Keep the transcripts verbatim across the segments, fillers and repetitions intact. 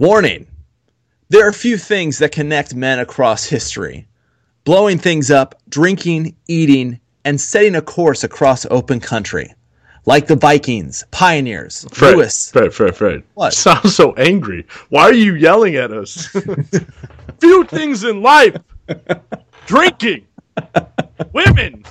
Warning. There are few things that connect men across history. Blowing things up, drinking, eating, and setting a course across open country. Like the Vikings, pioneers, Fred, Lewis. Fred, Fred, Fred. What? You sound so angry. Why are you yelling at us? Few things in life. Drinking. Women.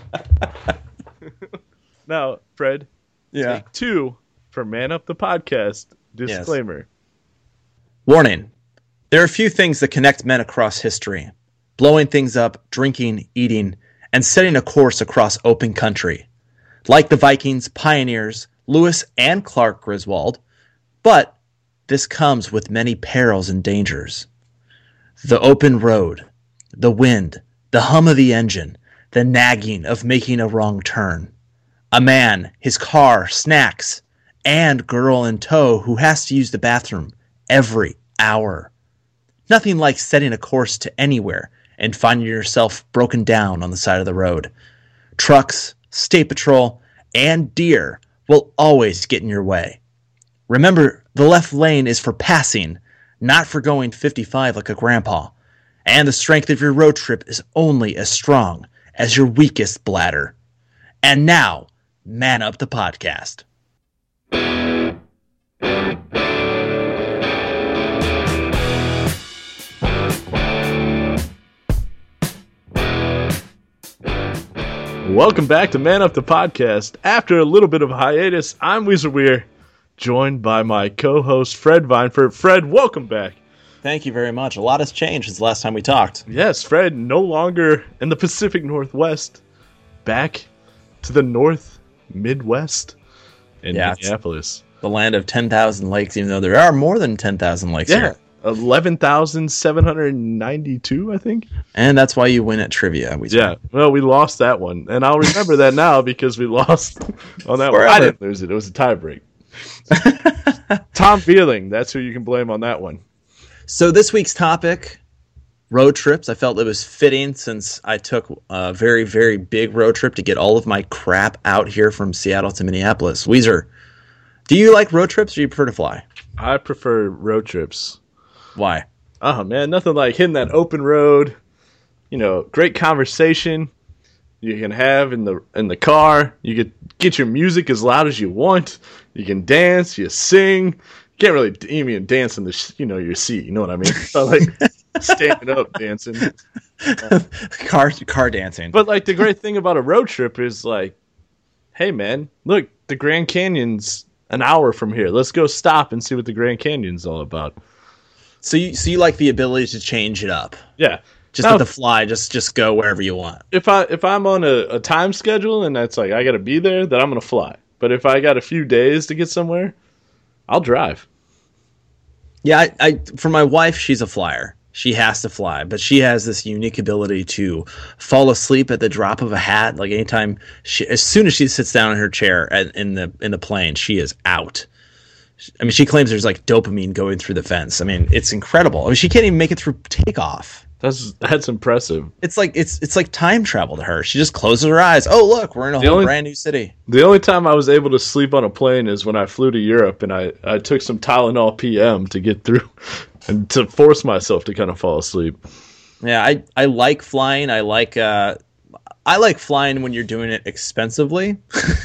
Now, Fred, Yeah. take two for Man Up the Podcast. Disclaimer. Yes. Warning. There are few things that connect men across history. Blowing things up, drinking, eating, and setting a course across open country. Like the Vikings, pioneers, Lewis and Clark Griswold. But this comes with many perils and dangers. The open road, the wind, the hum of the engine, the nagging of making a wrong turn. A man, his car, snacks, and girl in tow who has to use the bathroom every hour. Nothing like setting a course to anywhere and finding yourself broken down on the side of the road. Trucks, state patrol, and deer will always get in your way. Remember, the left lane is for passing, not for going fifty-five like a grandpa. And the strength of your road trip is only as strong as your weakest bladder. And now, Man Up the Podcast. Welcome back to Man Up the Podcast. After a little bit of a hiatus, I'm Weezer Weir, joined by my co-host Fred Vineford. Fred, welcome back. Thank you very much. A lot has changed since the last time we talked. Yes, Fred, no longer in the Pacific Northwest, back to the North Midwest in Yeah, Minneapolis. The land of ten thousand lakes, even though there are more than ten thousand lakes Yeah, here. eleven thousand seven hundred ninety-two, I think. And that's why you win at trivia. We Yeah, well, we lost that one. And I'll remember that now because we lost on that Forever. one. I didn't lose it. It was a tiebreak. Tom Feeling, that's who you can blame on that one. So this week's topic, road trips. I felt it was fitting since I took a very, very big road trip to get all of my crap out here from Seattle to Minneapolis. Weezer, do you like road trips or do you prefer to fly? I prefer road trips. Why? Oh, man, nothing like hitting that open road. You know, great conversation you can have in the in the car. You get get your music as loud as you want. You can dance, you sing. You can't really even dance in the sh- you know your seat. You know what I mean? But like standing up dancing. Uh, car car dancing. but like the great thing about a road trip is like, hey man, look, the Grand Canyon's an hour from here. Let's go stop and see what the Grand Canyon's all about. So you so you like the ability to change it up. Yeah. Just Now, let the fly, just just go wherever you want. If I if I'm on a, a time schedule and that's like I got to be there, then I'm gonna fly. But if I got a few days to get somewhere, I'll drive. Yeah, I, I for my wife, she's a flyer. She has to fly, but she has this unique ability to fall asleep at the drop of a hat. Like anytime, she, as soon as she sits down in her chair at, in the in the plane, she is out. I mean, she claims there's like dopamine going through the fence. I mean, it's incredible. I mean, she can't even make it through takeoff. That's that's impressive. It's like it's it's like time travel to her. She just closes her eyes. Oh, look, we're in a The whole only- brand new city. The only time I was able to sleep on a plane is when I flew to Europe and I, I took some Tylenol P M to get through and to force myself to kind of fall asleep. Yeah, I, I like flying. I like uh, I like flying when you're doing it expensively,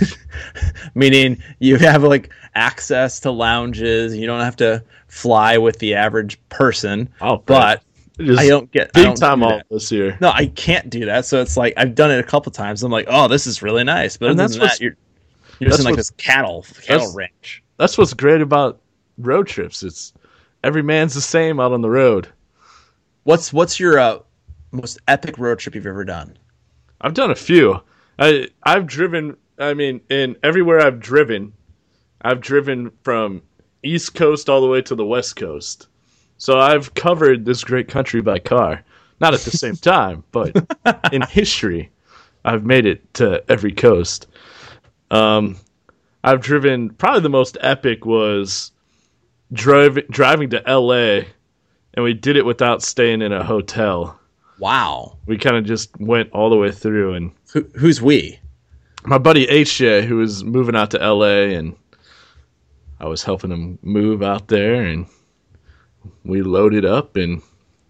meaning you have like access to lounges. You don't have to fly with the average person. Oh, but Just I don't get I big don't time do all that. this year. No, I can't do that. So it's like I've done it a couple times. I'm like, oh, this is really nice. But And other that's than what's- that, you're you're just that's in like what's- this cattle cattle that's- ranch. That's what's great about road trips. It's every man's the same out on the road. What's what's your uh, most epic road trip you've ever done? I've done a few. I I've driven. I mean, in everywhere I've driven, I've driven from East Coast all the way to the West Coast. So I've covered this great country by car. Not at the same time, but in history, I've made it to every coast. Um, I've driven. Probably the most epic was drive, driving to L A, and we did it without staying in a hotel. Wow. We kind of just went all the way through, and Who, who's we? my buddy H J, who was moving out to L A, and I was helping him move out there, and we loaded up and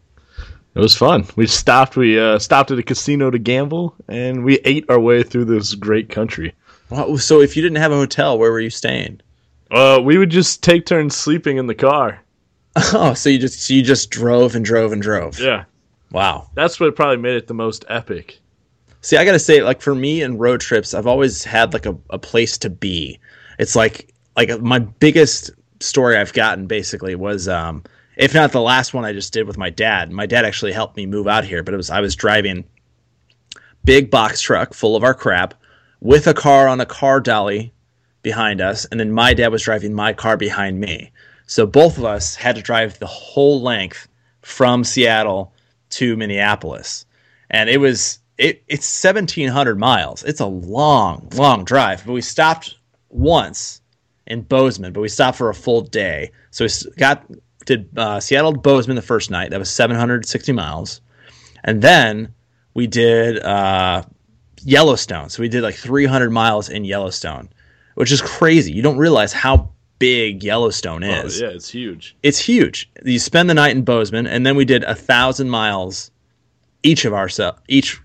it was fun. We stopped. We uh, stopped at a casino to gamble, and we ate our way through this great country. Wow, so if you didn't have a hotel, where were you staying? Uh, we would just take turns sleeping in the car. Oh, so you just so you just drove and drove and drove. Yeah. Wow. That's what probably made it the most epic. See, I got to say, like, for me and road trips, I've always had, like, a, a place to be. It's like, like my biggest story I've gotten, basically, was, um, if not the last one I just did with my dad. My dad actually helped me move out here, but it was I was driving big box truck full of our crap with a car on a car dolly behind us, and then my dad was driving my car behind me. So both of us had to drive the whole length from Seattle to Minneapolis. And it was it it's seventeen hundred miles. It's a long, long drive. But we stopped once in Bozeman, but we stopped for a full day. So we got did uh, Seattle to Bozeman the first night. That was seven hundred sixty miles. And then we did uh, Yellowstone. So we did like three hundred miles in Yellowstone, which is crazy. You don't realize how big Yellowstone is. Oh, yeah, it's huge. It's huge. You spend the night in Bozeman, and then we did a thousand miles each of ourselves, each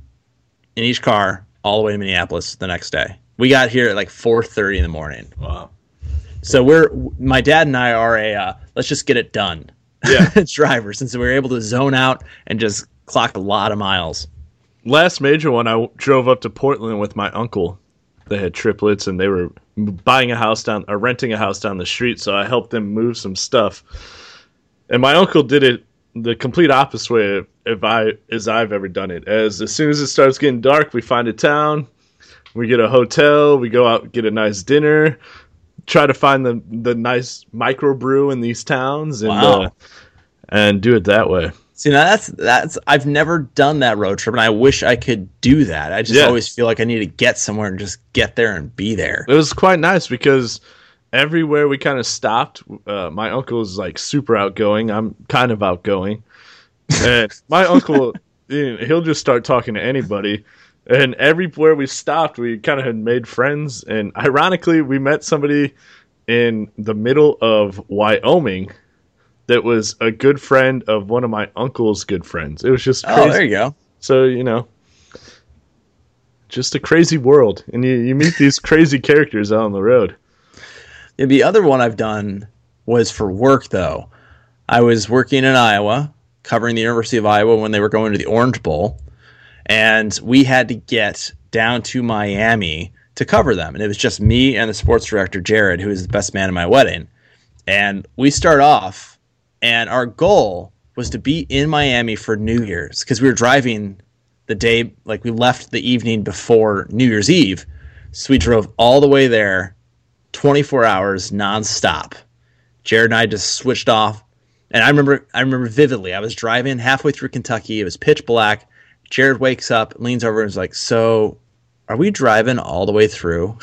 in each car, all the way to Minneapolis the next day. We got here at like four thirty in the morning. Wow. So we're my dad and I are a uh, let's just get it done. Yeah, drivers, since we were able to zone out and just clock a lot of miles. Last major one, I drove up to Portland with my uncle. They had triplets, and they were buying a house down, or renting a house down the street. So I helped them move some stuff. And my uncle did it the complete opposite way if I as I've ever done it. As as soon as it starts getting dark, we find a town, we get a hotel, we go out, get a nice dinner, try to find the the nice microbrew in these towns, and wow. uh, and do it that way. See, now that's that's I've never done that road trip, and I wish I could do that. I just yeah. always feel like I need to get somewhere and just get there and be there. It was quite nice because everywhere we kind of stopped, uh, my uncle is like super outgoing. I'm kind of outgoing, and my uncle, you know, he'll just start talking to anybody. And everywhere we stopped, we kind of had made friends. And ironically, we met somebody in the middle of Wyoming that was a good friend of one of my uncle's good friends. It was just crazy. Oh, there you go. So, you know, just a crazy world. And you, you meet these crazy characters out on the road. Yeah, the other one I've done was for work, though. I was working in Iowa, covering the University of Iowa when they were going to the Orange Bowl. And we had to get down to Miami to cover them. And it was just me and the sports director, Jared, who is the best man at my wedding. And we start off, and our goal was to be in Miami for New Year's, because we were driving the day, like we left the evening before New Year's Eve. So we drove all the way there, twenty-four hours nonstop. Jared and I just switched off. And I remember, I remember vividly, I was driving halfway through Kentucky. It was pitch black. Jared wakes up, leans over, and is like, "So, are we driving all the way through?"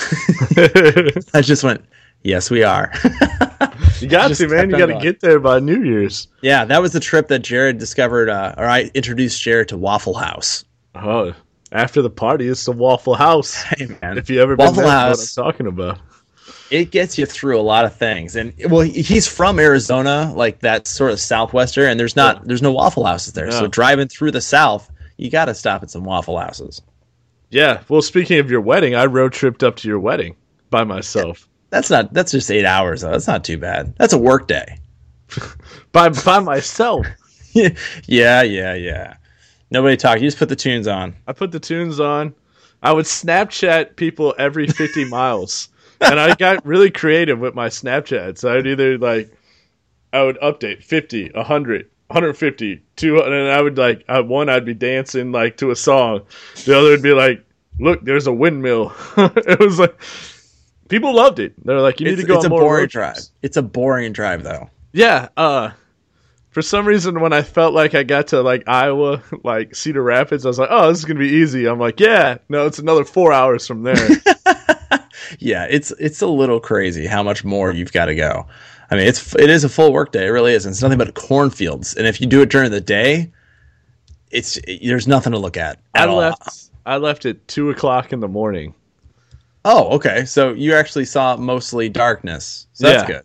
I just went, "Yes, we are." You got to, man. You got to get there by New Year's. Yeah, that was the trip that Jared discovered, uh, or I introduced Jared to Waffle House. Oh, after the party, it's the Waffle House. Hey, man. If you ever Waffle been there, House, what I'm talking about. It gets you through a lot of things. And well, he's from Arizona, like that sort of southwestern, and there's not, yeah. there's no Waffle Houses there. Yeah. So driving through the South, you got to stop at some Waffle Houses. Yeah. Well, speaking of your wedding, I road tripped up to your wedding by myself. Yeah. That's not. That's just eight hours though. That's not too bad. That's a work day. by by myself. yeah, yeah, yeah. Nobody talked. You just put the tunes on. I put the tunes on. I would Snapchat people every fifty miles, and I got really creative with my Snapchat. So I'd either like, I would update fifty, one hundred, one fifty, two hundred, and I would like, I, one I'd be dancing like to a song. The other would be like, look, there's a windmill. It was like. People loved it. They're like, you need it's, to go it's on a more boring road drive. trips. It's a boring drive, though. Yeah. Uh, for some reason, when I felt like I got to like Iowa, like Cedar Rapids, I was like, oh, this is gonna be easy. I'm like, yeah, no, it's another four hours from there. Yeah, it's it's a little crazy how much more you've got to go. I mean, it's it is a full work day. It really is. And it's nothing but cornfields. And if you do it during the day, it's it, there's nothing to look at. at I all. left. I left at two o'clock in the morning. Oh, okay. So you actually saw mostly darkness. So that's yeah. good.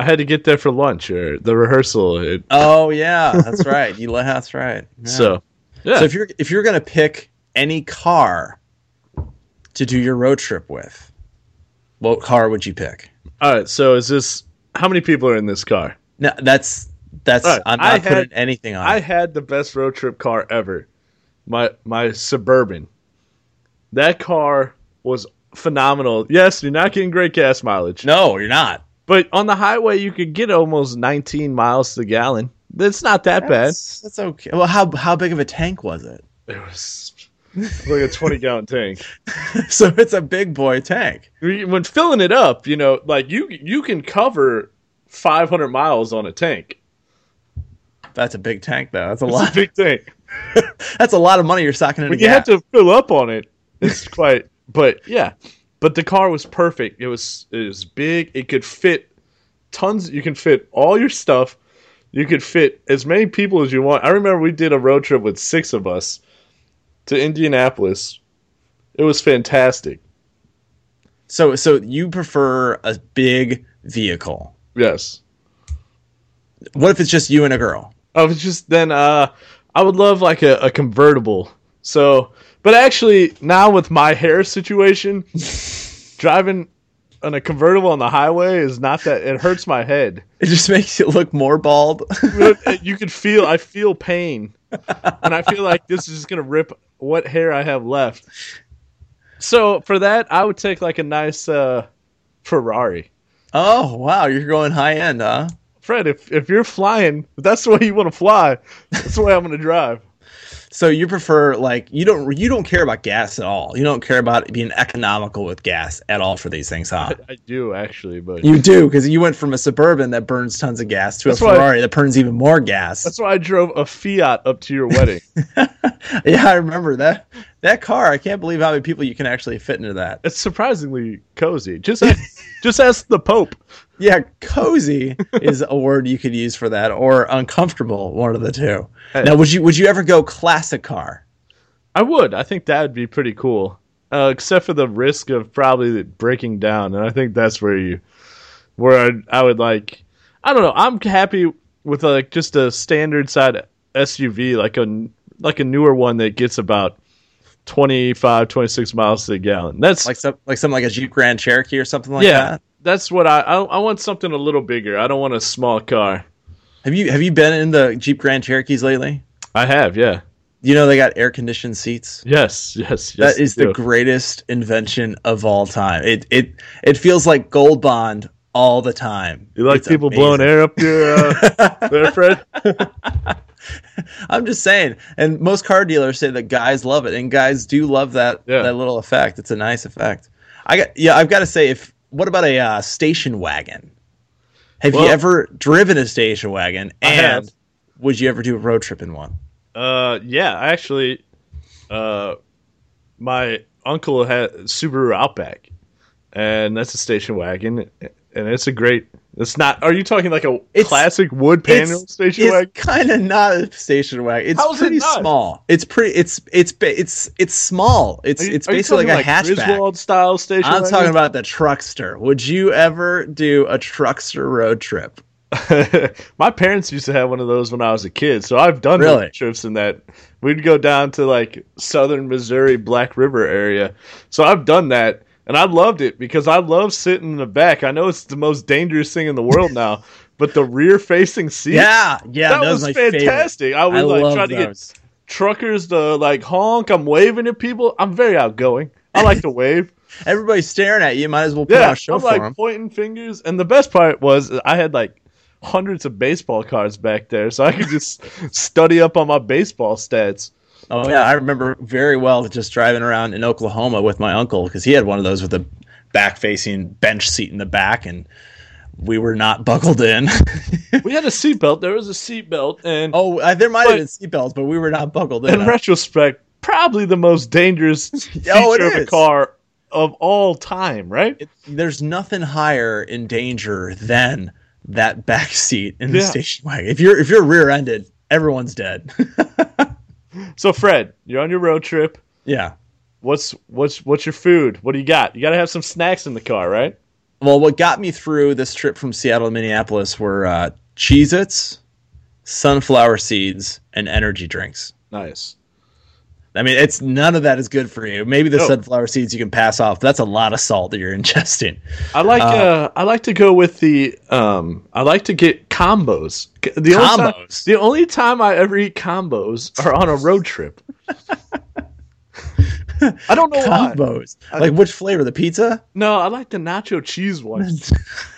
I had to get there for lunch or the rehearsal. It, Oh yeah, that's right. You le- that's right. Yeah. So, yeah. So if you're if you're gonna pick any car to do your road trip with, what car would you pick? All right. So is this how many people are in this car? No, that's that's All right, I'm I not putting had- anything on. I it. had the best road trip car ever. My my Suburban. That car was phenomenal. Yes, you're not getting great gas mileage. No, you're not. But on the highway, you could get almost nineteen miles to the gallon. That's not that That's, that's okay. Well, how how big of a tank was it? bad. It was like a twenty gallon tank. So it's a big boy tank. When filling it up, you know, like you you can cover five hundred miles on a tank. That's a big tank, though. That's a It's lot. a big tank. That's a lot of money you're socking into When you gas. have to fill up on it, it's quite. But yeah, but the car was perfect. It was it was big. It could fit tons. You can fit all your stuff. You could fit as many people as you want. I remember we did a road trip with six of us to Indianapolis. It was fantastic. So so you prefer a big vehicle? Yes. What if it's just you and a girl? I was just then. Uh, I would love like a, a convertible. So, but actually, now with my hair situation, driving on a convertible on the highway is not that. It hurts my head. It just makes you look more bald. You could feel. I feel pain, and I feel like this is just gonna rip what hair I have left. So for that, I would take like a nice uh, Ferrari. Oh wow, you're going high end, huh? Fred, if if you're flying, if that's the way you want to fly, that's the way I'm gonna drive. So you prefer like you don't you don't care about gas at all. You don't care about being economical with gas at all for these things, huh? I, I do actually, but You do, because you went from a Suburban that burns tons of gas to That's a why- Ferrari that burns even more gas. that's why I drove a Fiat up to your wedding. Yeah, I remember that. That car, I can't believe how many people you can actually fit into that. It's surprisingly cozy. Just ask, just ask the Pope. Yeah, cozy is a word you could use for that, or uncomfortable, one of the two. Hey. Now, would you would you ever go classic car? I would. I think that would be pretty cool. Uh, except for the risk of probably breaking down, and I think that's where you, where I, I would like. I don't know. I'm happy with like just a standard side S U V, like a like a newer one that gets about twenty-five, twenty-six miles to the gallon. That's Like some like something like a Jeep Grand Cherokee or something like yeah. that? That's what I, I I want something a little bigger. I don't want a small car. Have you have you been in the Jeep Grand Cherokees lately? I have, yeah. You know they got air conditioned seats. Yes, yes, yes. That is they the do. greatest invention of all time. It it it feels like Gold Bond all the time. You like It's people amazing. blowing air up your uh, there, Fred? I'm just saying, and most car dealers say that guys love it, and guys do love that Yeah. that little effect. It's a nice effect. I got yeah. I've got to say, if what about a uh, station wagon? Have Well- you ever driven a station wagon? I And have. would you ever do a road trip in one? Uh, yeah, actually, uh, my uncle had Subaru Outback, and that's a station wagon, and it's a great. It's not. Are you talking like a It's- classic wood panel station it's wagon? kind of not a station wagon. It's How is it pretty not? small. It's pretty. It's it's ba- it's it's small. It's Are you- it's are you basically like a talking hatchback. Griswold style station. I'm wagon? talking about the truckster. Would you ever do a truckster road trip? My parents used to have one of those when I was a kid, so I've done Really? road trips in that. We'd go down to like southern Missouri, Black River area. So I've done that, and I loved it because I love sitting in the back. I know it's the most dangerous thing in the world now, but the rear-facing seat, Yeah, yeah, that that was my favorite. fantastic. I would I like love try to get those. truckers to like honk. I'm waving at people. I'm very outgoing. I like to wave. Everybody's staring at you. Might as well put Yeah, on a show I'm for like them. pointing fingers, and the best part was I had like hundreds of baseball cards back there, so I could just study up on my baseball stats. Oh yeah, I remember very well just driving around in Oklahoma with my uncle because he had one of those with a back-facing bench seat in the back, and we were not buckled in. We had a seatbelt. There was a seatbelt, and oh, uh, there might But- have been seatbelts, but we were not buckled in. in retrospect, probably the most dangerous feature Oh, it of a is. car of all time, right? It- there's nothing higher in danger than that back seat in the Yeah. station wagon. If you're if you're rear-ended, everyone's dead. So, Fred, you're on your road trip. Yeah. What's what's what's your food? What do you got? You got to have some snacks in the car, right? Well, what got me through this trip from Seattle to Minneapolis were uh, Cheez-Its, sunflower seeds, and energy drinks. Nice. I mean, it's none of that is good for you. Maybe the No. sunflower seeds you can pass off. That's a lot of salt that you're ingesting. I like uh, Uh, I like to go with the um I like to get combos. The only time, Combos? the only time I ever eat combos are on a road trip. I don't know why. Combos. Like which flavor? The pizza? No, I like the nacho cheese ones.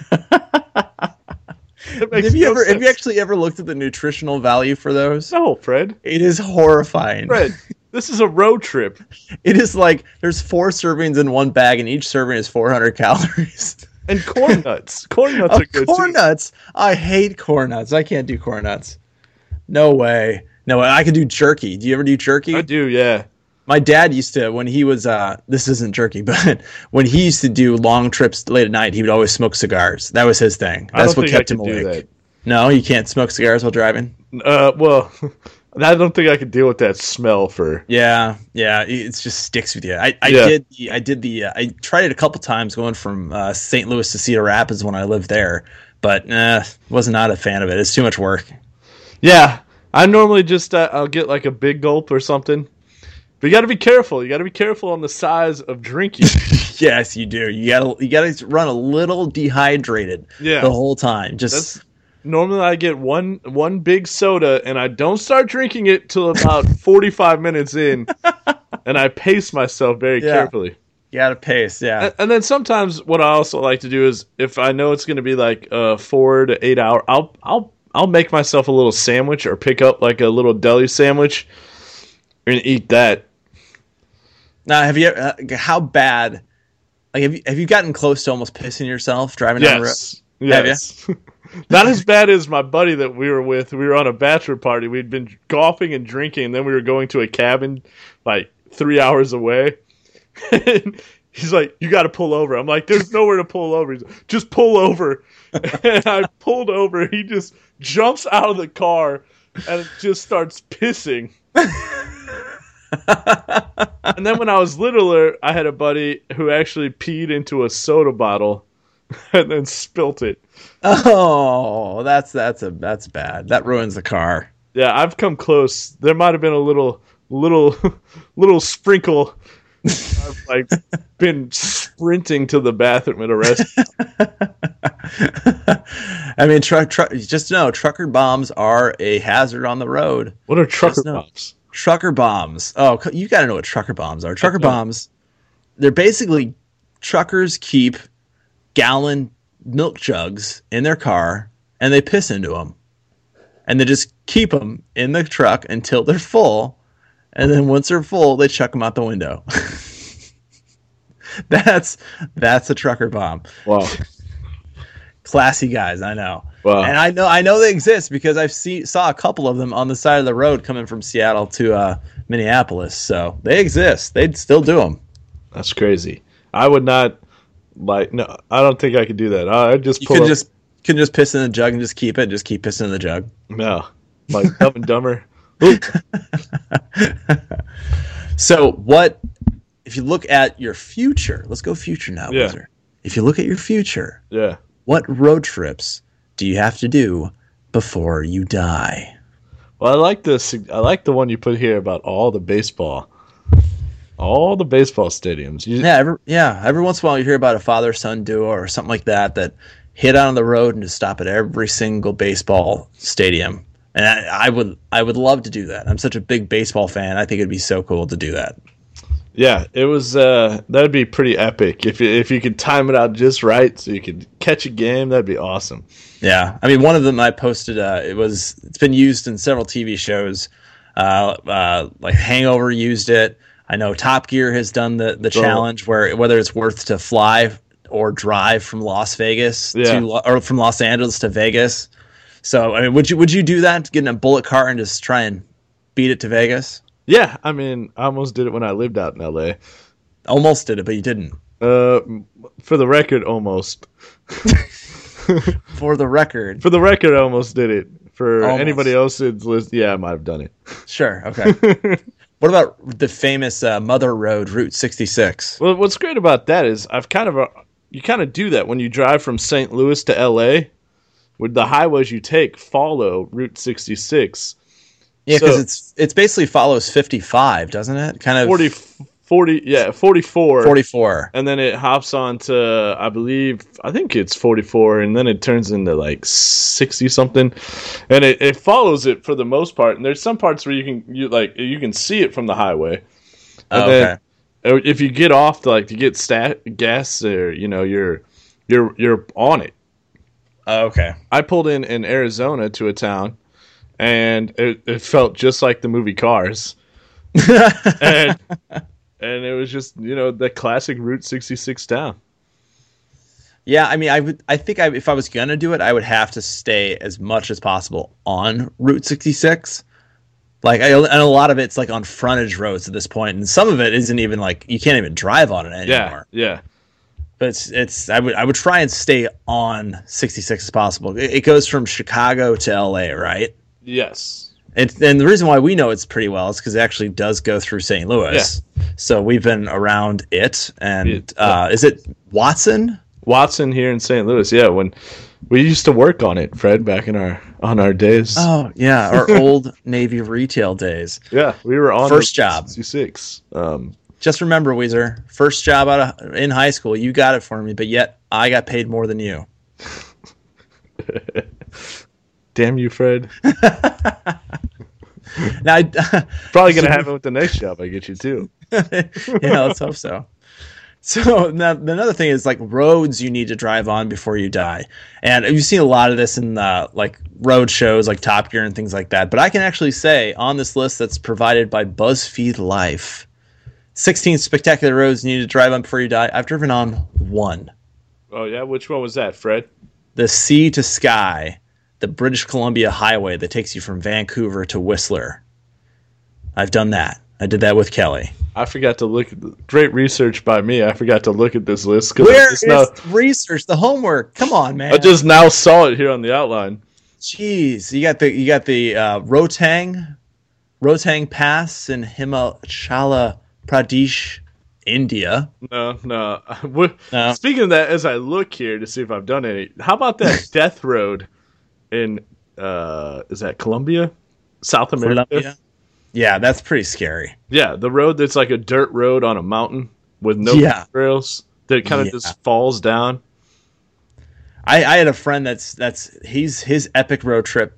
It makes Have you no ever? Have you sense. actually ever looked at the nutritional value for those? No, Fred. It is horrifying. Fred, this is a road trip. It is like there's four servings in one bag, and each serving is four hundred calories. And corn nuts. Corn nuts Oh, are good corn too. nuts. I hate corn nuts. I can't do corn nuts. No way. No way. I could do jerky. Do you ever do jerky? I do, yeah. My dad used to, when he was, uh, this isn't jerky, but when he used to do long trips late at night, he would always smoke cigars. That was his thing. I That's don't what think I kept him could do awake. No, you can't smoke cigars while driving? that. Uh, well, I don't think I could deal with that smell for. Yeah, yeah, it just sticks with you. I, I Yeah. did, the, I did the, uh, I tried it a couple times going from uh, Saint Louis to Cedar Rapids when I lived there, but uh, was not a fan of it. It's too much work. Yeah, I normally just uh, I'll get like a big gulp or something. But you got to be careful. You got to be careful on the size of drinking. Yes, you do. You gotta, you gotta run a little dehydrated Yeah. the whole time. Just That's normally I get one one big soda and I don't start drinking it till about forty-five minutes in, and I pace myself very Yeah. carefully. you gotta pace. Yeah. And, and then sometimes what I also like to do is if I know it's going to be like a four to eight hour, I'll I'll I'll make myself a little sandwich or pick up like a little deli sandwich and eat that. Now, have you? Uh, how bad? Like, have you have you gotten close to almost pissing yourself driving down the road? Yes. Yes. Not as bad as my buddy that we were with. We were on a bachelor party. We'd been golfing and drinking, and then we were going to a cabin like three hours away. And he's like, "You got to pull over." I'm like, "There's nowhere to pull over." He's like, "Just pull over." And I pulled over. He just jumps out of the car and just starts pissing. And then when I was littler, I had a buddy who actually peed into a soda bottle and then spilt it. Oh, that's that's a that's bad. That ruins the car. Yeah, I've come close. There might have been a little, little, little sprinkle. I've like been sprinting to the bathroom at a restaurant. I mean, truck truck. Just know, trucker bombs are a hazard on the road. What are trucker Just know. bombs? Trucker bombs. Oh, c- you got to know what trucker bombs are. Trucker Okay. bombs. They're basically truckers keep gallon milk jugs in their car and they piss into them, and they just keep them in the truck until they're full, and then once they're full, they chuck them out the window. that's that's a trucker bomb. Wow. Classy guys, I know. Wow. And I know I know they exist because I've see saw a couple of them on the side of the road coming from Seattle to uh, Minneapolis. So they exist. They'd still do them. That's crazy. I would not like. No, I don't think I could do that. I I'd just You pull can up. just can just piss in the jug and just keep it. Just keep pissing in the jug. No, like Dumb and Dumber. Ooh. So what if you look at your future? Let's go future now, Yeah. Wizard. If you look at your future, Yeah. what road trips do you have to do before you die? Well, I like this. I like the one you put here about all the baseball, all the baseball stadiums. You, Yeah, every, yeah. Every once in a while, you hear about a father-son duo or something like that that hit out on the road and just stop at every single baseball stadium. And I, I would, I would love to do that. I'm such a big baseball fan. I think it'd be so cool to do that. Yeah, it was. Uh, that'd be pretty epic if you, if you could time it out just right, so you could catch a game. That'd be awesome. Yeah, I mean, one of them I posted. Uh, it was. It's been used in several T V shows. Uh, uh, like Hangover used it. I know Top Gear has done the the Oh. challenge where whether it's worth to fly or drive from Las Vegas Yeah. to or from Los Angeles to Vegas. So I mean, would you would you do that? Get in a bullet car and just try and beat it to Vegas? Yeah, I mean, I almost did it when I lived out in L A. Almost did it, but you didn't. Uh, for the record, almost. For the record, For the record, I almost did it. For Almost. anybody else's list, yeah, I might have done it. sure, okay. What about the famous uh, Mother Road, Route sixty-six? Well, what's great about that is I've kind of uh, you kind of do that when you drive from Saint Louis to L A. With the highways you take follow Route sixty-six. Yeah, because So- it's it's basically follows fifty-five, doesn't it? Kind of forty, forty, yeah, forty-four. forty-four. And then it hops on to, I believe, I think it's forty-four, and then it turns into like sixty something, and it, it follows it for the most part. And there's some parts where you can you like you can see it from the highway. And Oh, then, okay. if you get off to like to get stat gas, or you know you're you're you're on it. Oh, okay. I pulled in in Arizona to a town, and it, it felt just like the movie Cars, and and it was just you know the classic Route sixty-six town. Yeah, I mean, I would. I think I, if I was gonna do it, I would have to stay as much as possible on Route sixty-six. Like, I, and a lot of it's like on frontage roads at this point, and some of it isn't even like you can't even drive on it anymore. Yeah, yeah. But it's it's I would I would try and stay on sixty-six as possible. It, it goes from Chicago to L A, right? Yes. And, and the reason why we know it's pretty well is because it actually does go through Saint Louis. Yeah. So we've been around it. And It- uh, is it Watson? Watson here in Saint Louis. Yeah, when we used to work on it, Fred, back in our on our days. Oh, yeah. Our old Navy retail days. Yeah, we were on First the job. sixty-six. Um, Just remember, Weezer, first job out of, in high school, you got it for me, but yet I got paid more than you. damn you, Fred. Now, I, Probably gonna happen with the next job I get you too. yeah, let's hope so. So now another thing is like roads you need to drive on before you die, and you've seen a lot of this in uh, like road shows like Top Gear and things like that. But I can actually say on this list that's provided by BuzzFeed Life, sixteen spectacular roads you need to drive on before you die. I've driven on one, Oh yeah, which one was that, Fred? the Sea to Sky, the British Columbia Highway that takes you from Vancouver to Whistler. I've done that. I did that with Kelly. I forgot to look at the, great research by me. I forgot to look at this list because Where I, is just now- the research, the homework? Come on, man. I just now saw it here on the outline. Jeez, you got the you got the uh, Rotang, Rotang Pass in Himachal Pradesh, India. No, no. What- No. Speaking of that, as I look here to see if I've done any, how about that Death Road in uh, is that Colombia, South America? Colombia. Yeah, that's pretty scary. Yeah, the road that's like a dirt road on a mountain with no Yeah. rails that kind of Yeah. just falls down. I, I had a friend that's that's he's his epic road trip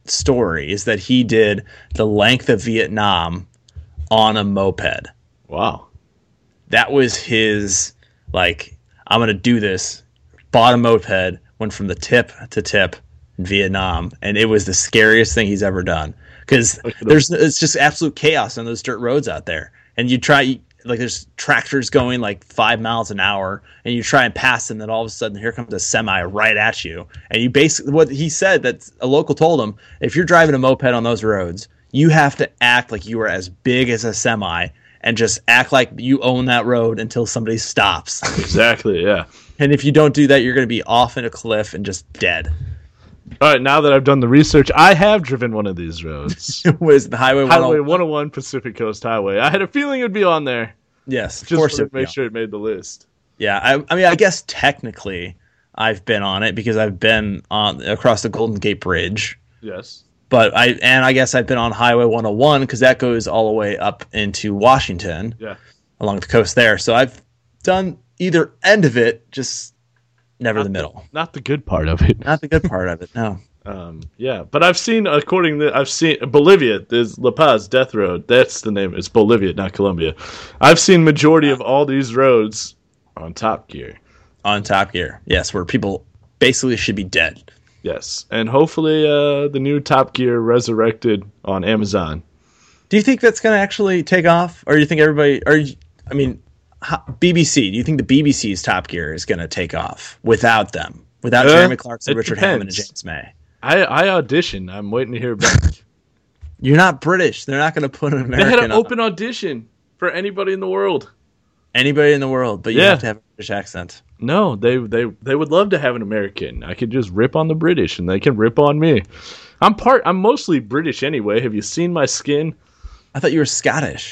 story is that he did the length of Vietnam on a moped. Wow. That was his like I'm gonna do this. Bought a moped, went from the tip to tip in Vietnam, and it was the scariest thing he's ever done. Because there's it's just absolute chaos on those dirt roads out there, and you try like there's tractors going like five miles an hour, and you try and pass them, then all of a sudden here comes a semi right at you, and you basically what he said that a local told him if you're driving a moped on those roads, you have to act like you are as big as a semi, and just act like you own that road until somebody stops. Exactly, yeah. And if you don't do that, you're going to be off in a cliff and just dead. All right, now that I've done the research, I have driven one of these roads. Was the Highway Highway one oh one? one oh one Pacific Coast Highway. I had a feeling it'd be on there. Yes, of Just course. wanted It to make will. sure it made the list. Yeah, I, I mean, I guess technically I've been on it because I've been on across the Golden Gate Bridge. Yes. But I and I guess I've been on Highway one oh one because that goes all the way up into Washington Yeah. along the coast there. So I've done either end of it, just never the middle. Not the good part of it. Not the good part of it. No. Um, yeah, but I've seen, according to, I've seen Bolivia. There's La Paz Death Road. That's the name. It's Bolivia, not Colombia. I've seen majority of all these roads on Top Gear. On Top Gear, yes, where people basically should be dead. Yes, and hopefully uh, the new Top Gear resurrected on Amazon. Do you think that's going to actually take off, or do you think everybody? Or you- I mean, how, B B C. Do you think the B B C's Top Gear is going to take off without them, without Uh, Jeremy Clarkson, it Richard Hammond, and depends. James May? I, I auditioned. I'm waiting to hear back. You're not British. They're not going to put an They American. had an on open audition for anybody in the world. anybody in the world, but you Yeah. have to have a British accent. No, they, they they would love to have an American. I could just rip on the British, and they can rip on me. I'm part. I'm mostly British anyway. Have you seen my skin? I thought you were Scottish.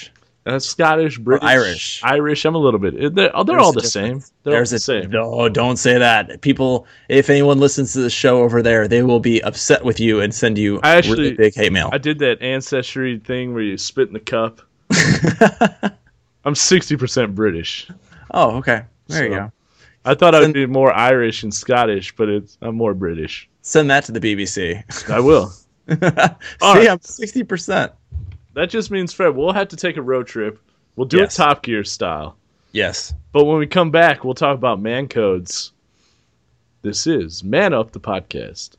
Uh, Scottish, British, Irish. Irish. I'm a little bit. They're, they're There's all a the difference. same. They're There's all the a same. no. Don't say that. People, if anyone listens to the show over there, they will be upset with you and send you I actually, really big hate mail. I did that ancestry thing where you spit in the cup. I'm sixty percent British. Oh, okay. There you So, go. I thought I Send- would be more Irish and Scottish, but it's I'm more British. Send that to the B B C. I will. See, right. I'm sixty percent. That just means, Fred, we'll have to take a road trip. We'll do Yes. it Top Gear style. Yes. But when we come back, we'll talk about man codes. This is Man Up, the podcast.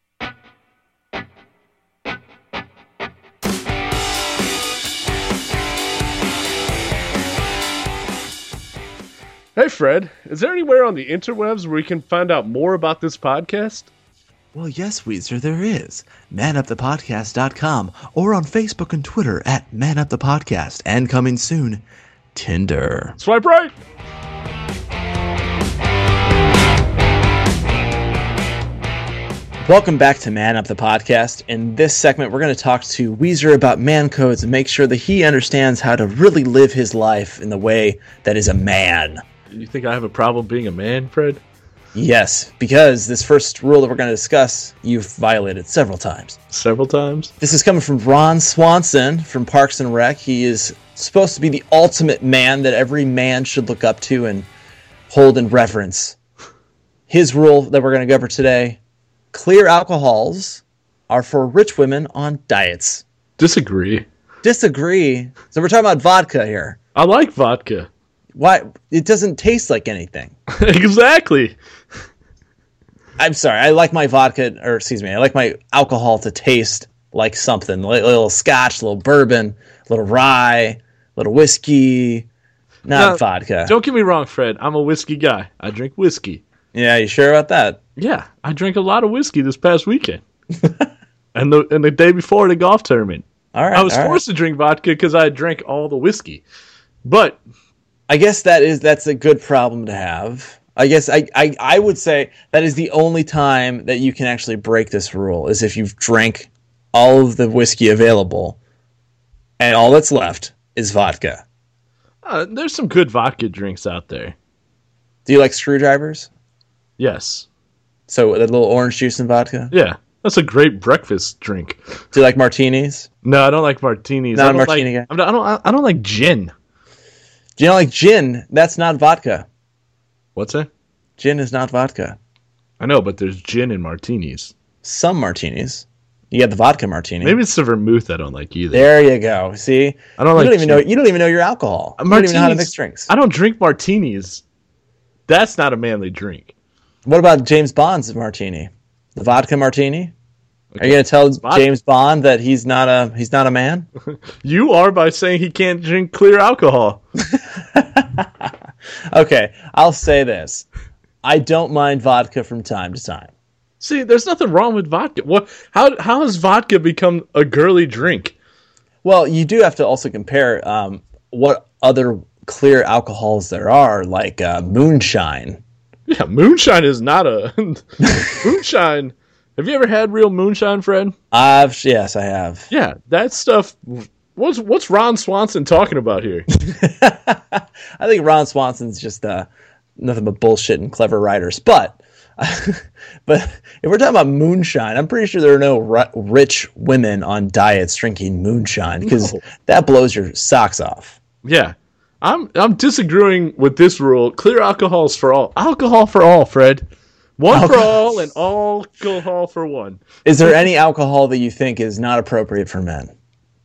Hey, Fred, is there anywhere on the interwebs where we can find out more about this podcast? Well, yes, Weezer, there is. man up the podcast dot com or on Facebook and Twitter at manupthepodcast. And coming soon, Tinder. Swipe right! Welcome back to Man Up the Podcast. In this segment, we're going to talk to Weezer about man codes and make sure that he understands how to really live his life in the way that is a man. You think I have a problem being a man, Fred? Yes, because this first rule that we're going to discuss, you've violated several times. Several times? This is coming from Ron Swanson from Parks and Rec. He is supposed to be the ultimate man that every man should look up to and hold in reverence. His rule that we're going to go over today: clear alcohols are for rich women on diets. Disagree. Disagree. So we're talking about vodka here. I like vodka. Why? It doesn't taste like anything. Exactly. I'm sorry. I like my vodka, or excuse me, I like my alcohol to taste like something. A little scotch, a little bourbon, a little rye, a little whiskey. Not Now, vodka. Don't get me wrong, Fred. I'm a whiskey guy. I drink whiskey. Yeah, you sure about that? Yeah, I drank a lot of whiskey this past weekend. and the and the day before the golf tournament. All right. I was all forced right. to drink vodka because I drank all the whiskey. But I guess that is that's a good problem to have. I guess I, I, I would say that is the only time that you can actually break this rule is if you've drank all of the whiskey available and all that's left is vodka. uh, there's some good vodka drinks out there. Do you like screwdrivers? Yes. So a little orange juice and vodka? Yeah. That's a great breakfast drink. Do you like martinis? No, I don't like martinis. Not I a don't martini like, guy? I don't I don't like gin. Do you not like gin? That's not vodka. What's that? Gin is not vodka. I know, but there's gin in martinis. Some martinis. You got the vodka martini. Maybe it's the vermouth I don't like either. There you go. See? I don't you like don't even know gin. you don't even know your alcohol. You don't Martinis, even know how to mix drinks. I don't drink martinis. That's not a manly drink. What about James Bond's martini? The vodka martini? Okay. Are you going to tell vodka. James Bond that he's not a he's not a man? You are by saying he can't drink clear alcohol. Okay, I'll say this. I don't mind vodka from time to time. See, there's nothing wrong with vodka. What? How how has vodka become a girly drink? Well, you do have to also compare um, what other clear alcohols there are, like uh, moonshine. Yeah, moonshine is not a moonshine. Have you ever had real moonshine, Fred? I've yes, I have. Yeah, that stuff. What's what's Ron Swanson talking about here? I think Ron Swanson's just uh, nothing but bullshit and clever writers. But but if we're talking about moonshine, I'm pretty sure there are no ri- rich women on diets drinking moonshine because No. that blows your socks off. Yeah, I'm I'm disagreeing with this rule. Clear alcohols for all. Alcohol for all, Fred. One for Alcohol. all and alcohol for one. Is there any alcohol that you think is not appropriate for men?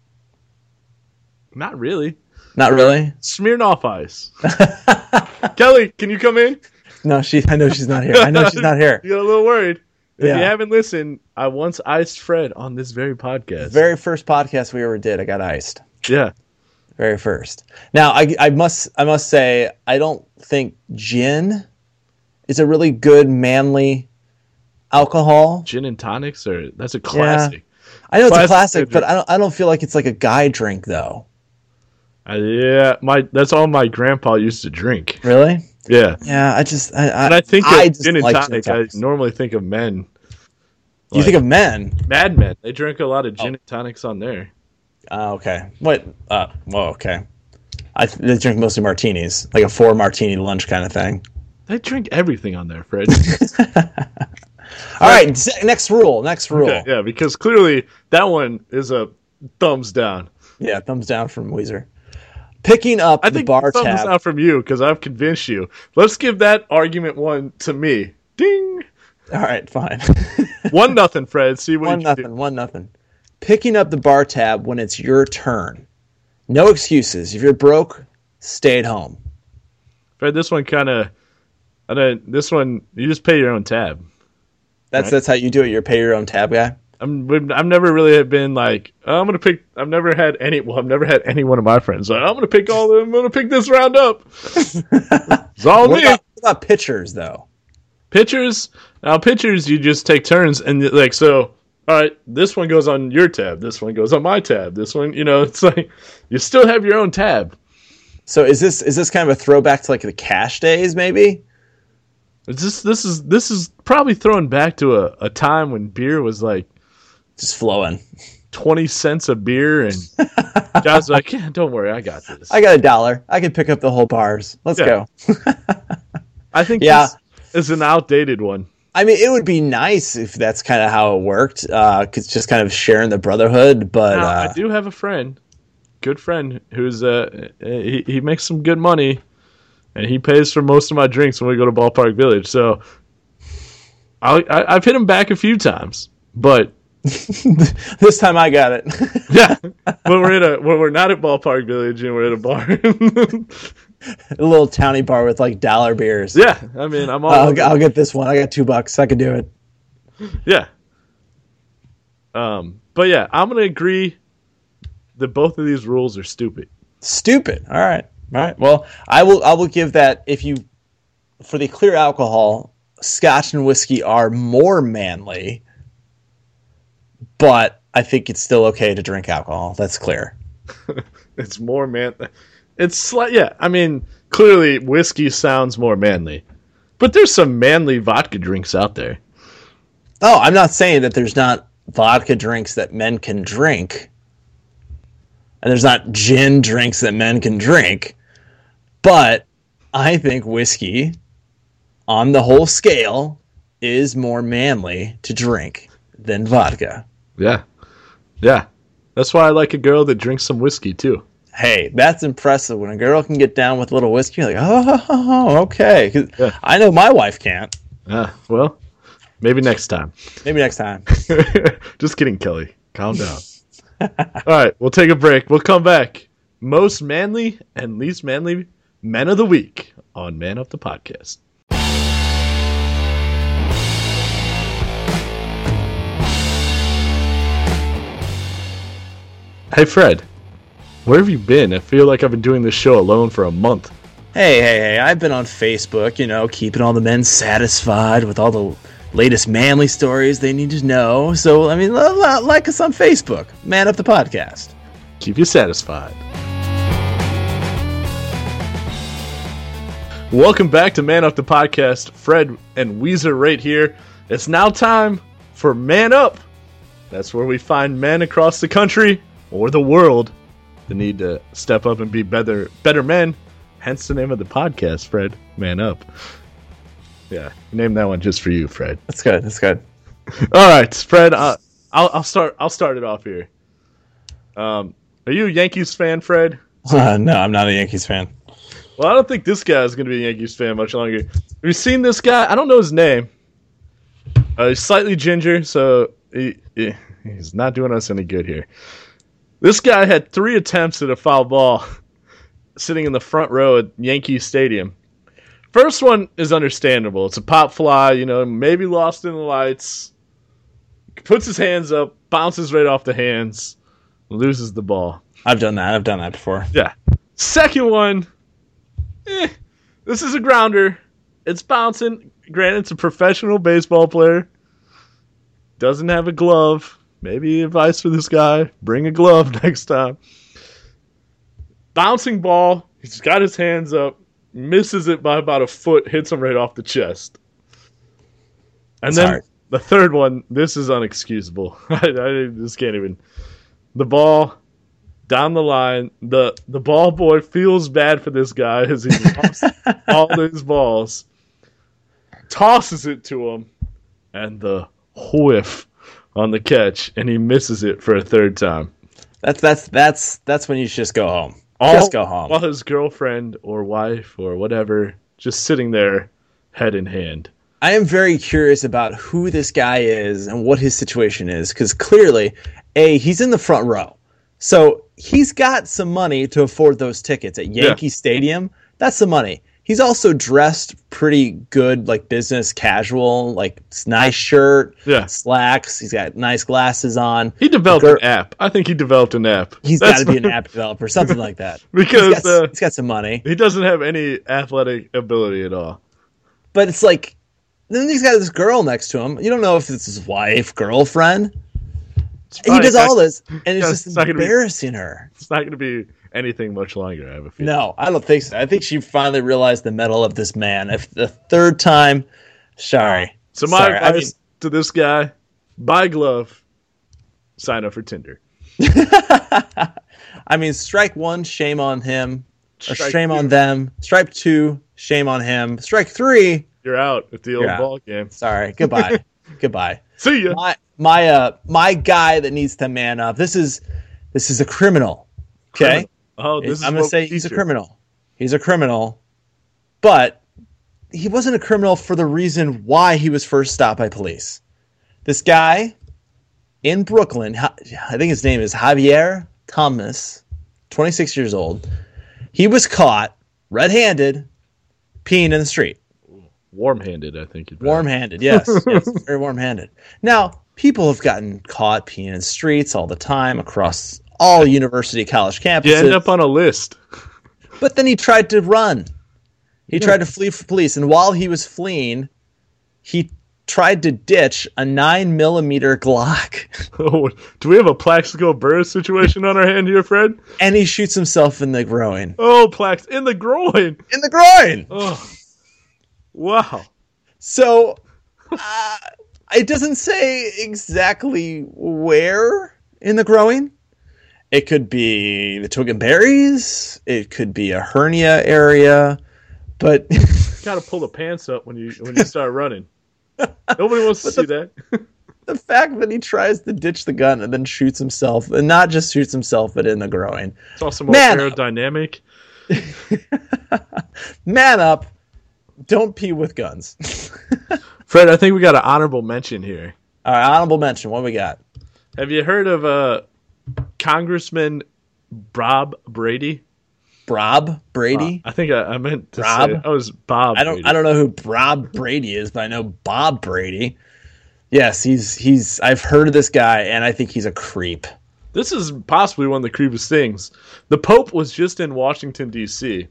Not really. Not really. Smirnoff Ice. Kelly, can you come in? No, she. I know she's not here. I know she's not here. You got a little worried. If Yeah. you haven't listened, I once iced Fred on this very podcast. Very first podcast we ever did, I got iced. yeah. Very first. Now, I, I must I must say I don't think gin is a really good manly alcohol. Gin and tonics are that's a classic. I know it's a Classic classic, but drink. I don't I don't feel like it's like a guy drink though. Uh, yeah, my that's all my grandpa used to drink. Really? Yeah. Yeah, I just I I, And I think I of just gin and like gin tonic, and I tonics. normally think of men. You think of men? Mad Men. They drink a lot of gin and tonics on there. Uh, okay. What? Uh, well, okay. I th- they drink mostly martinis, like a four martini lunch kind of thing. They drink everything on there, Fred. All right, next rule. Next rule. Okay, yeah, because clearly that one is a thumbs down. Yeah, thumbs down from Weezer. Picking up I the think bar thumbs tab. down from you because I've convinced you. Let's give that argument one to me. Ding. All right, fine. One nothing, Fred. See what one you can nothing. do. One nothing. Picking up the bar tab when it's your turn. No excuses. If you're broke, stay at home. Fred, this one kind of. I don't. This one, you just pay your own tab. That's Right. that's how you do it. You're a pay your own tab guy. I'm. I've never really been like. Oh, I'm gonna pick. I've never had any. Well, I've never had any one of my friends. Like, I'm gonna pick all. I'm gonna pick this round up. It's all What me. about, what about pitchers though? Pitchers. Now, pitchers, you just take turns and like so. All right, this one goes on your tab. This one goes on my tab. This one, you know, it's like you still have your own tab. So is this is this kind of a throwback to like the cash days maybe? It's just this is this is probably throwing back to a, a time when beer was like Just flowing. twenty cents a beer, and guys were like, yeah, don't worry, I got this. I got a dollar. I can pick up the whole bars. Let's Yeah. go. I think Yeah. this is an outdated one. I mean, it would be nice if that's kind of how it worked. Uh, 'cause just kind of sharing the brotherhood. But Now, uh, I do have a friend, good friend, who's uh he, he makes some good money, and he pays for most of my drinks when we go to Ballpark Village. So I, I I've hit him back a few times, but this time I got it. yeah, when we're at a when we're not at Ballpark Village and we're at a bar. A little towny bar with like dollar beers. Yeah, I mean, I'm all I'll, over I'll get this one. I got two bucks. I can do it. Yeah. Um, but yeah, I'm gonna agree that both of these rules are stupid. Stupid. All right. All right. Well, I will. I will give that. If you, for the clear alcohol, Scotch and whiskey are more manly, but I think it's still okay to drink alcohol. That's clear. It's more man. It's slight. Yeah, I mean, clearly whiskey sounds more manly, but there's some manly vodka drinks out there. Oh, I'm not saying that there's not vodka drinks that men can drink, and there's not gin drinks that men can drink, but I think whiskey, on the whole scale, is more manly to drink than vodka. Yeah, yeah. That's why I like a girl that drinks some whiskey too. Hey, that's impressive. When a girl can get down with a little whiskey, you're like, oh, okay. 'Cause Yeah. I know my wife can't. Yeah. Well, maybe next time. Maybe next time. Just kidding, Kelly. Calm down. All right, we'll take a break. We'll come back. Most manly and least manly men of the week on Man Up the Podcast. Hey, Fred. Where have you been? I feel like I've been doing this show alone for a month. Hey, hey, hey, I've been on Facebook, you know, keeping all the men satisfied with all the latest manly stories they need to know. So, I mean, li- li- like us on Facebook, Man Up the Podcast. Keep you satisfied. Welcome back to Man Up the Podcast. Fred and Weezer right here. It's now time for Man Up. That's where we find men across the country or the world that need to step up and be better better men. Hence the name of the podcast, Fred. Man Up. Yeah, name that one just for you, Fred. That's good. That's good. All right, Fred. Uh, I'll I'll start. I'll start it off here. Um, are you a Yankees fan, Fred? Uh, no, I'm not a Yankees fan. Well, I don't think this guy is going to be a Yankees fan much longer. Have you seen this guy? I don't know his name. Uh, he's slightly ginger, so he, he he's not doing us any good here. This guy had three attempts at a foul ball sitting in the front row at Yankee Stadium. First one is understandable. It's a pop fly, you know, maybe lost in the lights. Puts his hands up, bounces right off the hands, loses the ball. I've done that. I've done that before. Yeah. Second one, eh, this is a grounder. It's bouncing. Granted, it's a professional baseball player. Doesn't have a glove. Maybe advice for this guy. Bring a glove next time. Bouncing ball. He's got his hands up. Misses it by about a foot. Hits him right off the chest. And That's then hard. the third one. This is unexcusable. I, I just can't even. The ball down the line. The the ball boy feels bad for this guy as he lost all his balls. Tosses it to him, and the whiff on the catch, and he misses it for a third time. That's that's that's that's when you should just go home. All, just go home. While his girlfriend or wife or whatever just sitting there, head in hand. I am very curious about who this guy is and what his situation is, because clearly, A, he's in the front row. So he's got some money to afford those tickets at Yankee yeah. Stadium. That's the money. He's also dressed pretty good, like business casual, like nice shirt, yeah. slacks. He's got nice glasses on. He developed gir- an app. I think he developed an app. He's got to be an app developer, something like that. Because he's got, uh, he's got some money. He doesn't have any athletic ability at all. But it's like, then he's got this girl next to him. You don't know if it's his wife, girlfriend. He does all this, and it's yeah, just it's embarrassing be, her. It's not going to be anything much longer, I have a feeling. No, I don't think so. I think she finally realized the mettle of this man. If the third time, sorry. So my sorry, advice I mean, to this guy, buy glove, sign up for Tinder. I mean, strike one, shame on him. Or Strike shame two. on them. Strike two, shame on him. Strike three, you're out at the old You're ball out. game. Sorry. Goodbye. Goodbye. See ya. My my uh my guy that needs to man up. This is this is a criminal. Okay? Criminal. Oh, this is I'm gonna what say we he's a feature. criminal. He's a criminal. But he wasn't a criminal for the reason why he was first stopped by police. This guy in Brooklyn, I think his name is Javier Thomas, twenty-six years old. He was caught red-handed peeing in the street. Warm-handed, I think. You'd Warm-handed, yes. yes. Very warm-handed. Now, people have gotten caught peeing in streets all the time across all university college campuses. You end up on a list. But then he tried to run. He tried to flee from police. And while he was fleeing, he tried to ditch a nine millimeter Glock. Oh, do we have a Plaxico Burris situation on our hand here, Fred? And he shoots himself in the groin. Oh, Plax, in the groin. In the groin! Oh, wow. So, uh, it doesn't say exactly where in the groin. It could be the twig and berries. It could be a hernia area. But you gotta pull the pants up when you when you start running. Nobody wants to see the, that. The fact that he tries to ditch the gun and then shoots himself, and not just shoots himself, but in the groin. It's also more Man aerodynamic. Man up. Don't pee with guns. Fred, I think we got an honorable mention here. All right, honorable mention. What we got? Have you heard of uh, Congressman Bob Brady? Bob Brady? Uh, I think I, I meant to Rob? say. I was Bob I don't. Brady. I don't know who Bob Brady is, but I know Bob Brady. Yes, he's he's. I've heard of this guy, and I think he's a creep. This is possibly one of the creepiest things. The Pope was just in Washington, D C,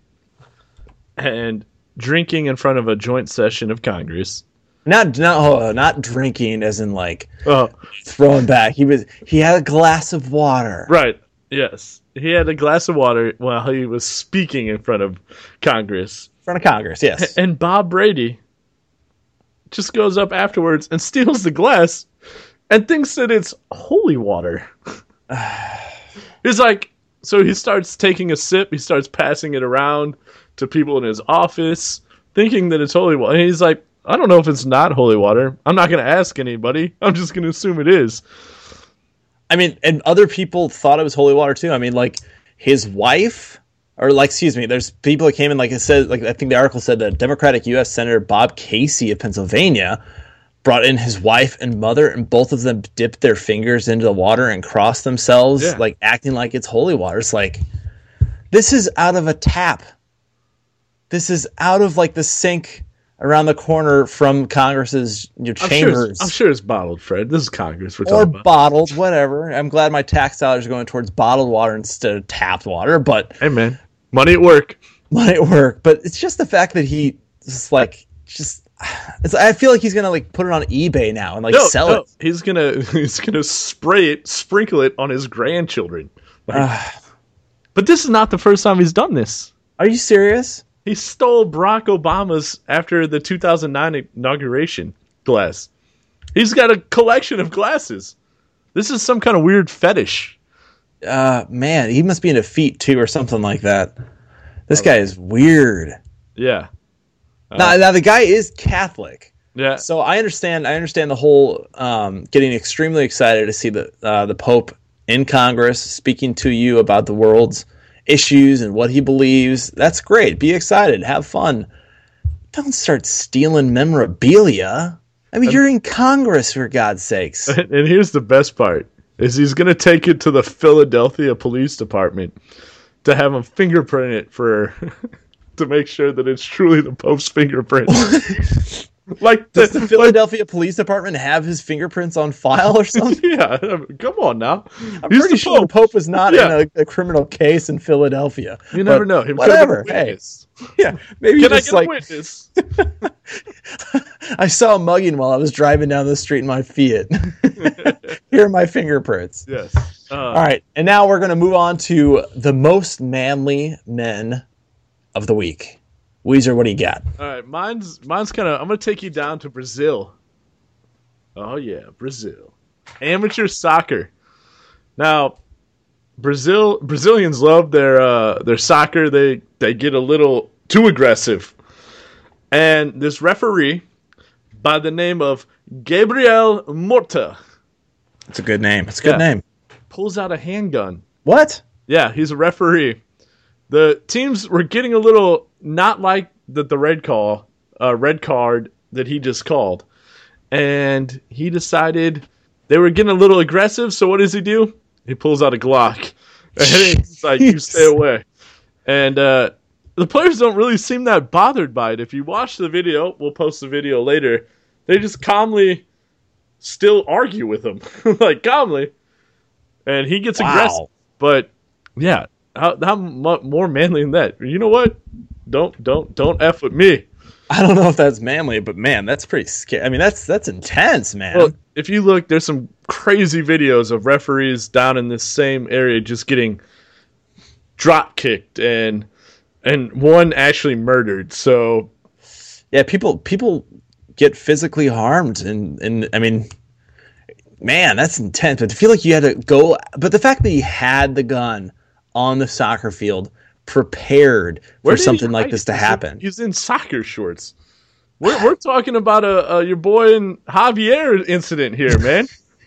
and drinking in front of a joint session of Congress. Not not not drinking, as in like Oh, throwing back. He was. He had a glass of water. right. Yes. He had a glass of water while he was speaking in front of Congress. In front of Congress. Yes. And Bob Brady just goes up afterwards and steals the glass and thinks that it's holy water. He's like, so he starts taking a sip. He starts passing it around to people in his office, thinking that it's holy water. And he's like, I don't know if it's not holy water. I'm not going to ask anybody. I'm just going to assume it is. I mean, and other people thought it was holy water too. I mean, like his wife, or like, excuse me, there's people that came in, like it said, like I think the article said that Democratic U S Senator Bob Casey of Pennsylvania brought in his wife and mother, and both of them dipped their fingers into the water and crossed themselves, Yeah. like acting like it's holy water. It's like, this is out of a tap. This is out of like the sink around the corner from Congress's your I'm sure, chambers. it's, I'm sure it's bottled, Fred. This is Congress we're Or talking about. bottled, whatever. I'm glad my tax dollars are going towards bottled water instead of tapped water, but Hey, man. Money at work. might work. But it's just the fact that he just like just. It's, I feel like he's gonna like put it on eBay now and like No, sell no, it. he's gonna he's gonna spray it, sprinkle it on his grandchildren. Like, but this is not the first time he's done this. Are you serious? He stole Barack Obama's after the two thousand nine inauguration glass. He's got a collection of glasses. This is some kind of weird fetish Uh, man, he must be into feet too, or something like that. This guy is weird. Yeah. Uh, now, now the guy is Catholic. Yeah. So I understand. I understand the whole um, getting extremely excited to see the uh, the Pope in Congress speaking to you about the world's issues and what he believes. That's great. Be excited. Have fun. Don't start stealing memorabilia. I mean, you're in Congress, for God's sakes. And here's the best part, is he's going to take it to the Philadelphia Police Department to have him fingerprint it for, to make sure that it's truly the Pope's fingerprint. Like Does the Philadelphia like, Police Department have his fingerprints on file or something? Yeah, I mean, come on now. I'm he's pretty the sure Pope. the Pope was not yeah. in a, a criminal case in Philadelphia. You never know. Him whatever. Hey, yeah, maybe Can just I get like a witness? I saw a mugging while I was driving down the street in my Fiat. Here are my fingerprints. Yes. Uh, All right, and now we're going to move on to the most manly men of the week. Weezer, what do you got? All right, mine's mine's kind of. I'm gonna take you down to Brazil. Oh yeah, Brazil, amateur soccer. Now, Brazil Brazilians love their uh, their soccer. They they get a little too aggressive, and this referee by the name of Gabriel Morta. It's a good name. It's a good yeah, name. Pulls out a handgun. What? Yeah, he's a referee. The teams were getting a little not like the, the red call, uh, red card that he just called. And he decided they were getting a little aggressive, so what does he do? He pulls out a Glock. And he's like, you stay away. And uh, the players don't really seem that bothered by it. If you watch the video, we'll post the video later, they just calmly still argue with him. Like, calmly. And he gets wow. aggressive. But, yeah. How, how much more manly than that? You know what? Don't don't don't f with me. I don't know if that's manly, but man, that's pretty scary. I mean, that's that's intense, man. Well, if you look, there's some crazy videos of referees down in this same area just getting drop kicked and and one actually murdered. So yeah, people people get physically harmed, and and I mean, man, that's intense. But to feel like you had to go, but the fact that he had the gun on the soccer field, prepared for something like this to happen. He's in soccer shorts. We're we're talking about a, a your boy and Javier incident here, man.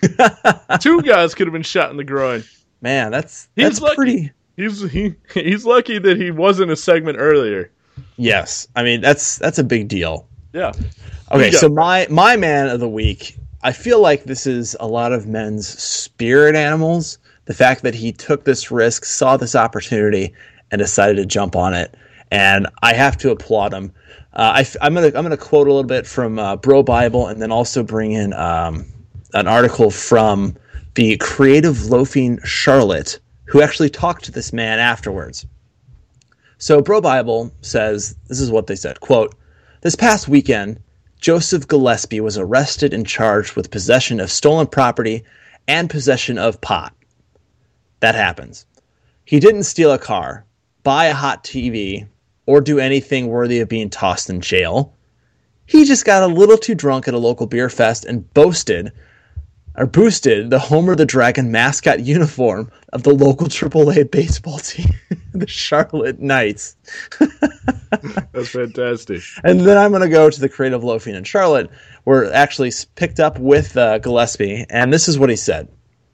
Two guys could have been shot in the groin. Man, that's he's that's lucky. pretty. He's he he's lucky that he wasn't a segment earlier. Yes, I mean that's that's a big deal. Yeah. Okay, so my my man of the week. I feel like this is a lot of men's spirit animals. The fact that he took this risk, saw this opportunity, and decided to jump on it, and I have to applaud him. Uh, I, I'm gonna I'm gonna quote a little bit from uh, Bro Bible, and then also bring in um, an article from the Creative Loafing Charlotte, who actually talked to this man afterwards. So Bro Bible says this is what they said: "Quote: This past weekend, Joseph Gillespie was arrested and charged with possession of stolen property and possession of pot. That happens. He didn't steal a car, buy a hot T V, or do anything worthy of being tossed in jail. He just got a little too drunk at a local beer fest and boasted, or boosted, the Homer the Dragon mascot uniform of the local triple A baseball team, the Charlotte Knights." That's fantastic. And then I'm going to go to the Creative Loafing in Charlotte, where it actually picked up with uh, Gillespie, and this is what he said.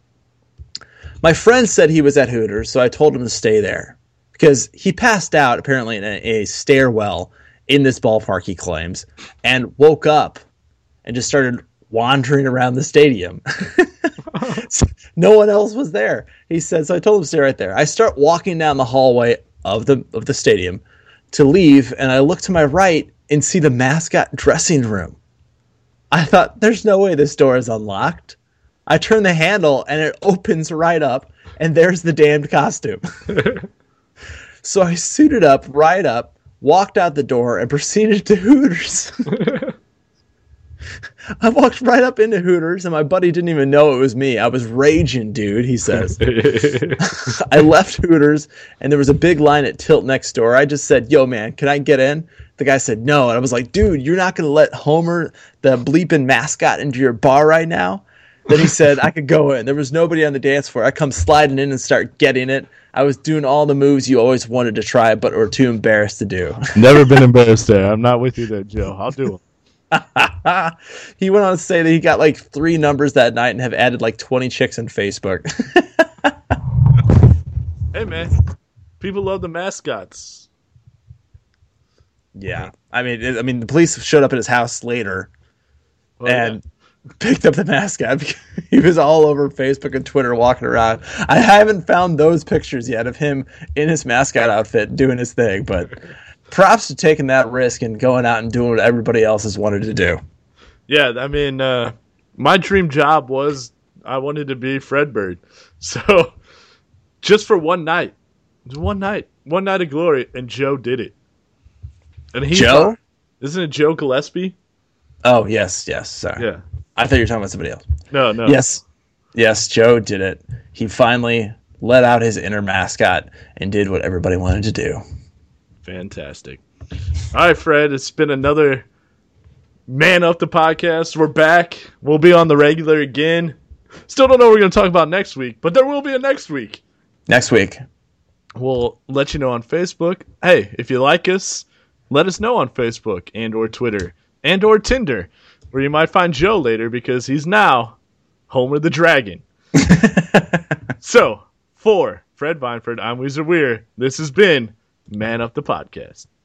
"My friend said he was at Hooters, so I told him to stay there. Because he passed out, apparently, in a, a stairwell in this ballpark, he claims, and woke up and just started wandering around the stadium. So no one else was there. He said, so I told him to stay right there. I start walking down the hallway of the of the stadium to leave, and I look to my right and see the mascot dressing room. I thought, there's no way this door is unlocked. I turn the handle, and it opens right up, and there's the damned costume. So I suited up, right up, walked out the door, and proceeded to Hooters. I walked right up into Hooters, and my buddy didn't even know it was me. I was raging, dude, he says. I left Hooters, and there was a big line at Tilt next door. I just said, yo, man, can I get in? The guy said no, and I was like, dude, you're not going to let Homer, the bleeping mascot, into your bar right now? Then he said I could go in. There was nobody on the dance floor. I come sliding in and start getting it. I was doing all the moves you always wanted to try but were too embarrassed to do. Never been embarrassed there. I'm not with you there, Joe. I'll do them. He went on to say that he got like three numbers that night and have added like twenty chicks in Facebook. Hey, man. People love the mascots. Yeah. I mean, it, I mean, the police showed up at his house later Oh, and yeah. picked up the mascot. He was all over Facebook and Twitter walking around. I haven't found those pictures yet of him in his mascot outfit doing his thing, but props to taking that risk and going out and doing what everybody else has wanted to do. Yeah, I mean, uh, my dream job was I wanted to be Fredbird. So just for one night, just one night, one night of glory, and Joe did it. And he Joe? Thought, isn't it Joe Gillespie? Oh, yes, yes. Sorry. Yeah. I thought you were talking about somebody else. No, no. Yes. Yes, Joe did it. He finally let out his inner mascot and did what everybody wanted to do. Fantastic. All right, Fred, it's been another Man Up the Podcast. We're back. We'll be on the regular again. Still don't know what we're going to talk about next week, but there will be a next week. Next week. We'll let you know on Facebook. Hey, if you like us, let us know on Facebook and or Twitter and or Tinder, where you might find Joe later because he's now Homer the Dragon. So, for Fred Vineford, I'm Weezer Weir. This has been Man Up the Podcast.